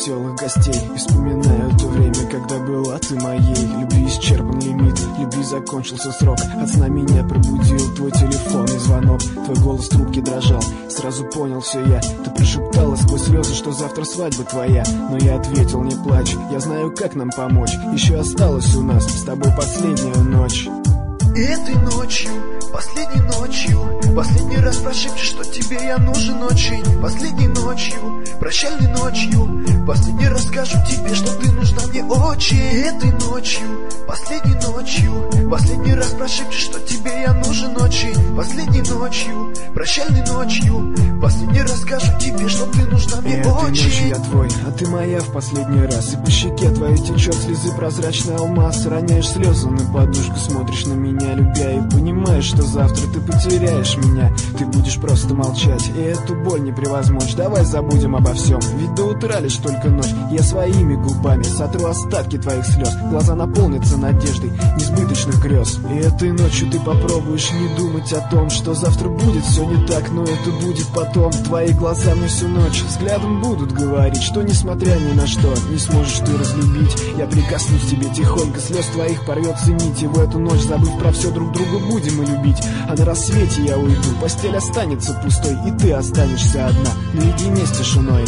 веселых гостей. И вспоминаю то время, когда была ты моей. Любви исчерпан лимит, любви закончился срок. От сна меня пробудил твой телефонный звонок. Твой голос в трубке дрожал, сразу понял все я. Ты прошептала сквозь слезы, что завтра свадьба твоя. Но я ответил: не плачь, я знаю, как нам помочь. Еще осталось у нас с тобой последняя ночь. И этой ночью, последней ночью, последний раз прошепчешь, что тебе я нужен очень. Последней ночью, прощальной ночью, последний раз скажу тебе, что ты нужна мне очень. И этой ночью, последней ночью, последний раз прошепчешь, что тебе я нужен очень. Последней ночью, прощальной ночью, последний раз скажу тебе, что ты нужна мне очень. И этой ночью я твой, а ты моя в последний раз. И по щеке твоей течет слезы прозрачный алмаз. Роняешь слезы на подушку, смотришь на меня, любя, и понимаешь, что завтра ты потеряешь меня. Ты будешь просто молчать, и эту боль не превозмочь. Давай забудем обо всем, ведь до утра лишь только ночь. Я своими губами сотру остатки твоих слез. Глаза наполнятся надеждой несбыточных грез. И этой ночью ты попробуешь не думать о том, что завтра будет все не так, но это будет потом. Твои глаза мне всю ночь взглядом будут говорить, что несмотря ни на что не сможешь ты разлюбить. Я прикоснусь к тебе тихонько, слез твоих порвется нить. И в эту ночь, забыв про все, друг друга будем мы любить. А на рассвете я уйду, постель останется пустой, и ты останешься одна, наедине с тишиной.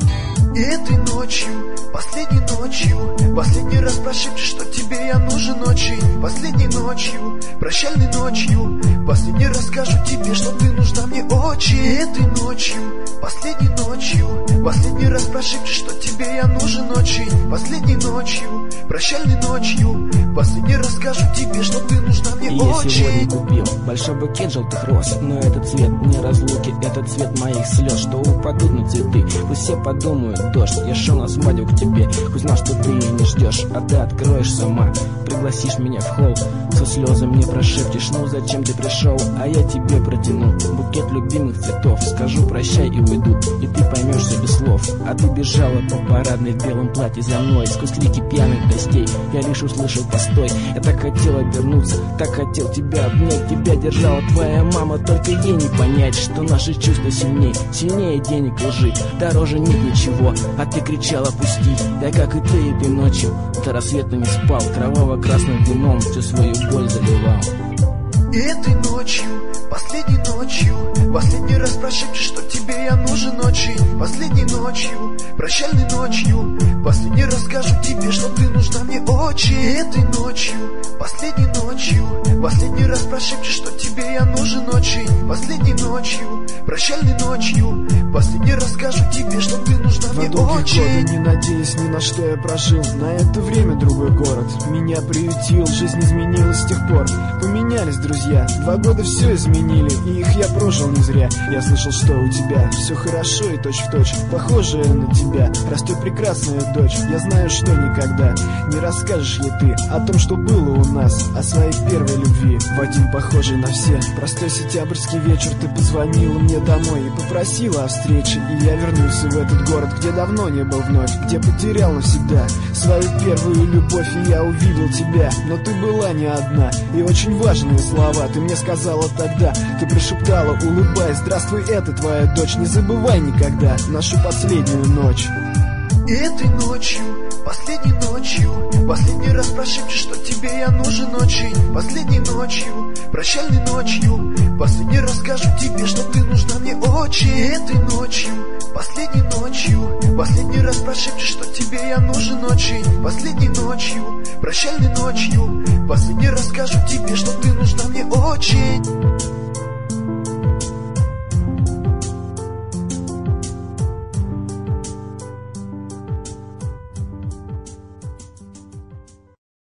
И этой ночью, последней ночью, последний раз прошепчешь, что тебе я нужен очень. Последней ночью, прощальной ночью, последний раз скажу тебе, что ты нужна мне очень. И этой ночью, последней ночью, последний раз прошепчешь, что тебе я нужен очень. Последней ночью, прощальной ночью, последний раз скажу тебе, что ты нужна мне и очень. Я сегодня купил большой букет желтых роз, но этот цвет не разлуки, это цвет моих слез, что упадут на цветы. Пусть все подумают: дождь, я шел на свадьбу к тебе. Хоть знал, что ты не ждешь, а ты откроешь сама. Пригласишь меня в холл, со слезами мне прошепчешь: ну зачем ты пришел? А я тебе протяну букет любимых цветов. Скажу прощай и уйду, и ты поймешь все без слов. А ты бежала по парадной в белом платье за мной. Сквозь крики пьяных гостей я лишь услышал: постой. Я так хотел обернуться, так хотел тебя обнять. Тебя держала твоя мама, только ей не понять, что наши чувства сильней, сильнее денег и лжи. Дороже нет ничего, а ты кричала: пусти. Я, как и ты, этой ночью до рассвета не спал, кроваво-красным вином всю свою боль заливал. И этой ночью, последней ночью, последний раз прошепчешь, что тебе я нужен очень. Последней ночью, прощальной ночью, последний раз скажу тебе, что ты нужна мне очень. И этой ночью, последней ночью, последний раз прошепчешь, что тебе я нужен очень. Последней ночью, прощальной ночью, последний раз скажу тебе, что ты нужна мне очень. Годы, не надеясь ни на что, я прожил на это время другой город. Меня приютил, жизнь изменилась с тех пор. Поменялись друзья, 2 года все изменили, и их я прожил не зря. Я слышал, что у тебя все хорошо и точь-в-точь похожая на тебя растет прекрасная дочь. Я знаю, что никогда не расскажешь ли ты о том, что было у нас, о своей первой любви. В один похожий на все простой сентябрьский вечер ты позвонила мне домой и попросила о встрече. И я вернулся в этот город, где давно не был вновь, где потерял навсегда свою первую любовь. И я увидел тебя, но ты была не одна. И очень важные слова ты мне сказала тогда. Ты прошептала, улыбаясь: здравствуй, это твоя дочь. Не забывай никогда нашу последнюю ночь. И этой ночью, последней ночью, последний раз прошепчешь, что тебе я нужен очень. Последней ночью, прощальной ночью, последний раз скажу тебе, что ты нужна мне очень. И этой ночью, последней ночью, последний раз прошепчешь, что тебе я нужен очень. Последней ночью, прощальной ночью, последний раз скажу тебе, что ты нужна мне очень.